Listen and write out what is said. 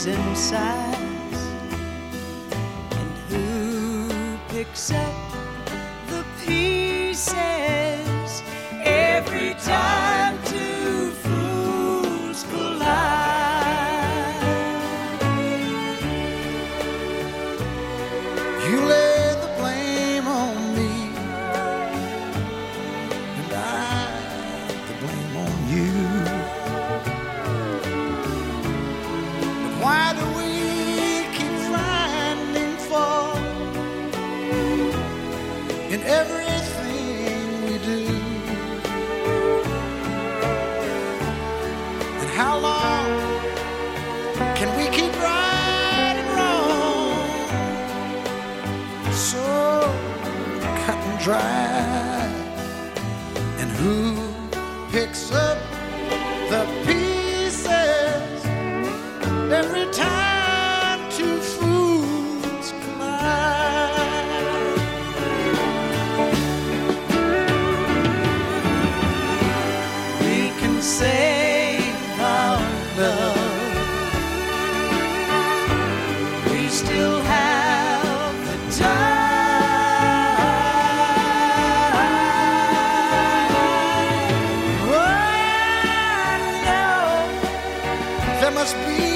shapes and size, and who picks up the pieces every time two fools collide. You lay the blame on me, and I the blame on you. But why do we keep finding fault in everything we do? And how long can we keep right and wrong so cut and dry? And who picks up the pieces every time two fools collide? We can save our love. We still have the time. Oh, I know There must be